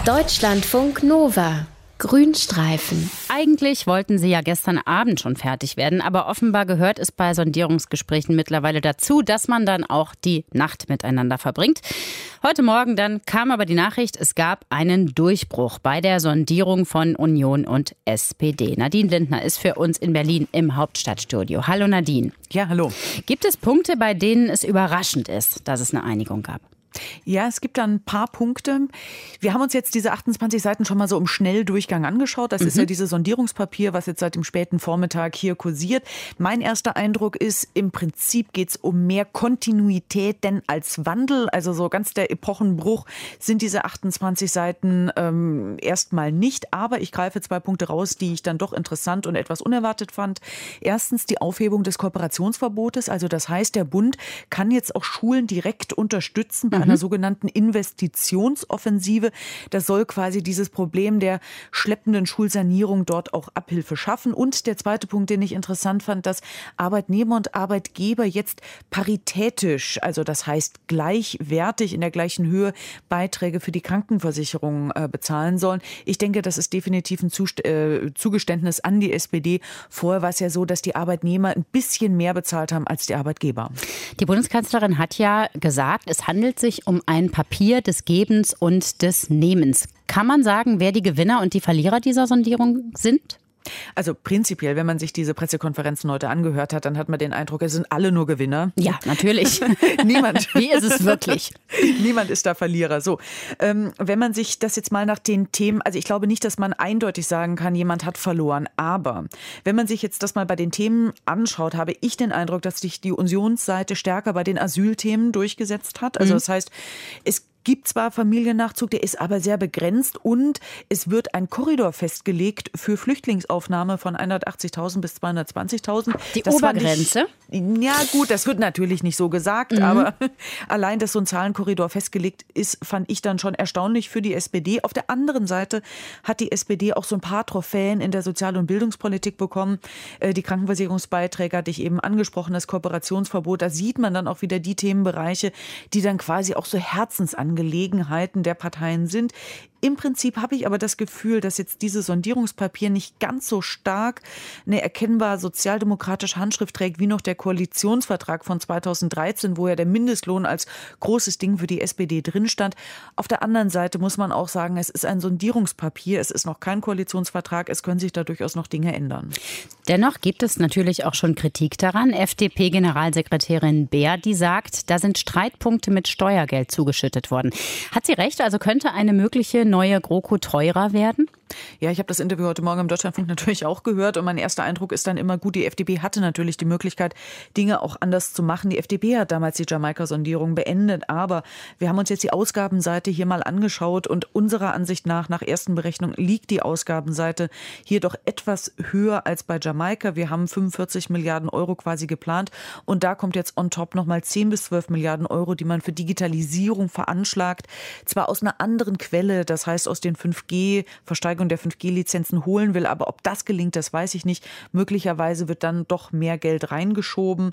Deutschlandfunk Nova. Grünstreifen. Eigentlich wollten sie ja gestern Abend schon fertig werden, aber offenbar gehört es bei Sondierungsgesprächen mittlerweile dazu, dass man dann auch die Nacht miteinander verbringt. Heute Morgen dann kam aber die Nachricht, es gab einen Durchbruch bei der Sondierung von Union und SPD. Nadine Lindner ist für uns in Berlin im Hauptstadtstudio. Hallo Nadine. Ja, hallo. Gibt es Punkte, bei denen es überraschend ist, dass es eine Einigung gab? Ja, es gibt da ein paar Punkte. Wir haben uns jetzt diese 28 Seiten schon mal so im Schnelldurchgang angeschaut. Das ist ja dieses Sondierungspapier, was jetzt seit dem späten Vormittag hier kursiert. Mein erster Eindruck ist, im Prinzip geht es um mehr Kontinuität denn als Wandel. Also so ganz der Epochenbruch sind diese 28 Seiten erstmal nicht. Aber ich greife 2 Punkte raus, die ich dann doch interessant und etwas unerwartet fand. Erstens die Aufhebung des Kooperationsverbotes. Also das heißt, der Bund kann jetzt auch Schulen direkt unterstützen bei einer sogenannten Investitionsoffensive. Das soll quasi dieses Problem der schleppenden Schulsanierung dort auch Abhilfe schaffen. Und der zweite Punkt, den ich interessant fand, dass Arbeitnehmer und Arbeitgeber jetzt paritätisch, also das heißt gleichwertig in der gleichen Höhe Beiträge für die Krankenversicherung bezahlen sollen. Ich denke, das ist definitiv ein Zugeständnis an die SPD. Vorher war es ja so, dass die Arbeitnehmer ein bisschen mehr bezahlt haben als die Arbeitgeber. Die Bundeskanzlerin hat ja gesagt, es handelt sich um ein Papier des Gebens und des Nehmens. Kann man sagen, wer die Gewinner und die Verlierer dieser Sondierung sind? Also prinzipiell, wenn man sich diese Pressekonferenzen heute angehört hat, dann hat man den Eindruck, es sind alle nur Gewinner. Ja, natürlich. Niemand. Wie ist es wirklich? Niemand ist da Verlierer. So, wenn man sich das jetzt mal nach den Themen, also ich glaube nicht, dass man eindeutig sagen kann, jemand hat verloren. Aber wenn man sich jetzt das mal bei den Themen anschaut, habe ich den Eindruck, dass sich die Unionsseite stärker bei den Asylthemen durchgesetzt hat. Also das heißt, es gibt zwar Familiennachzug, der ist aber sehr begrenzt und es wird ein Korridor festgelegt für Flüchtlingsaufnahme von 180.000 bis 220.000. Die Obergrenze? Ja gut, das wird natürlich nicht so gesagt, aber allein, dass so ein Zahlenkorridor festgelegt ist, fand ich dann schon erstaunlich für die SPD. Auf der anderen Seite hat die SPD auch so ein paar Trophäen in der Sozial- und Bildungspolitik bekommen. Die Krankenversicherungsbeiträge hatte ich eben angesprochen, das Kooperationsverbot. Da sieht man dann auch wieder die Themenbereiche, die dann quasi auch so Herzensangelegenheiten der Parteien sind. Im Prinzip habe ich aber das Gefühl, dass jetzt dieses Sondierungspapier nicht ganz so stark eine erkennbar sozialdemokratische Handschrift trägt wie noch der Koalitionsvertrag von 2013, wo ja der Mindestlohn als großes Ding für die SPD drin stand. Auf der anderen Seite muss man auch sagen, es ist ein Sondierungspapier, es ist noch kein Koalitionsvertrag, es können sich da durchaus noch Dinge ändern. Dennoch gibt es natürlich auch schon Kritik daran. FDP-Generalsekretärin Beer, die sagt, da sind Streitpunkte mit Steuergeld zugeschüttet worden. Hat sie recht? Also könnte eine mögliche neue GroKo teurer werden? Ja, ich habe das Interview heute Morgen im Deutschlandfunk natürlich auch gehört und mein erster Eindruck ist dann immer gut, die FDP hatte natürlich die Möglichkeit, Dinge auch anders zu machen. Die FDP hat damals die Jamaika-Sondierung beendet, aber wir haben uns jetzt die Ausgabenseite hier mal angeschaut und unserer Ansicht nach ersten Berechnung, liegt die Ausgabenseite hier doch etwas höher als bei Jamaika. Wir haben 45 Milliarden Euro quasi geplant und da kommt jetzt on top nochmal 10 bis 12 Milliarden Euro, die man für Digitalisierung veranschlagt. Zwar aus einer anderen Quelle, das heißt aus den 5G-Versteigerungen der 5G-Lizenzen holen will. Aber ob das gelingt, das weiß ich nicht. Möglicherweise wird dann doch mehr Geld reingeschoben.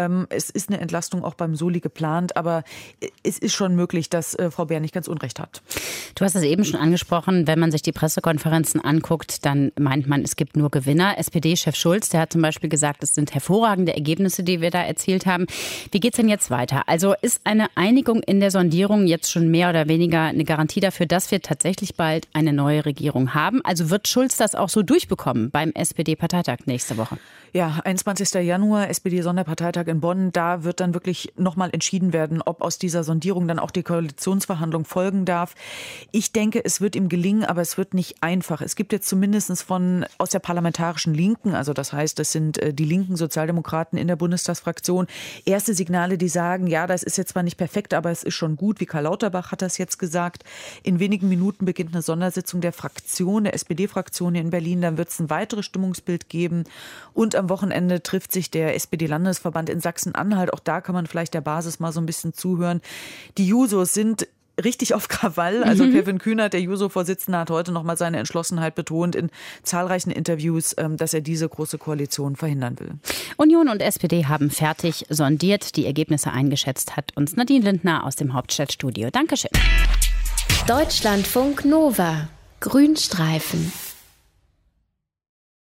Es ist eine Entlastung auch beim Soli geplant, aber es ist schon möglich, dass Frau Beer nicht ganz unrecht hat. Du hast es eben schon angesprochen, wenn man sich die Pressekonferenzen anguckt, dann meint man, es gibt nur Gewinner. SPD-Chef Schulz, der hat zum Beispiel gesagt, es sind hervorragende Ergebnisse, die wir da erzielt haben. Wie geht es denn jetzt weiter? Also ist eine Einigung in der Sondierung jetzt schon mehr oder weniger eine Garantie dafür, dass wir tatsächlich bald eine neue Regierung haben? Also wird Schulz das auch so durchbekommen beim SPD-Parteitag nächste Woche? Ja, 21. Januar, SPD-Sonderparteitag in Bonn. Da wird dann wirklich nochmal entschieden werden, ob aus dieser Sondierung dann auch die Koalitionsverhandlung folgen darf. Ich denke, es wird ihm gelingen, aber es wird nicht einfach. Es gibt jetzt zumindest aus der parlamentarischen Linken, also das heißt, das sind die linken Sozialdemokraten in der Bundestagsfraktion, erste Signale, die sagen, ja, das ist jetzt zwar nicht perfekt, aber es ist schon gut, wie Karl Lauterbach hat das jetzt gesagt. In wenigen Minuten beginnt eine Sondersitzung der Fraktion, der SPD-Fraktion in Berlin. Dann wird es ein weiteres Stimmungsbild geben. Und am Wochenende trifft sich der SPD-Landesverband in Sachsen-Anhalt. Auch da kann man vielleicht der Basis mal so ein bisschen zuhören. Die Jusos sind richtig auf Krawall. Also Kevin Kühnert, der Juso-Vorsitzende, hat heute noch mal seine Entschlossenheit betont in zahlreichen Interviews, dass er diese große Koalition verhindern will. Union und SPD haben fertig sondiert. Die Ergebnisse eingeschätzt hat uns Nadine Lindner aus dem Hauptstadtstudio. Dankeschön. Deutschlandfunk Nova. Grünstreifen.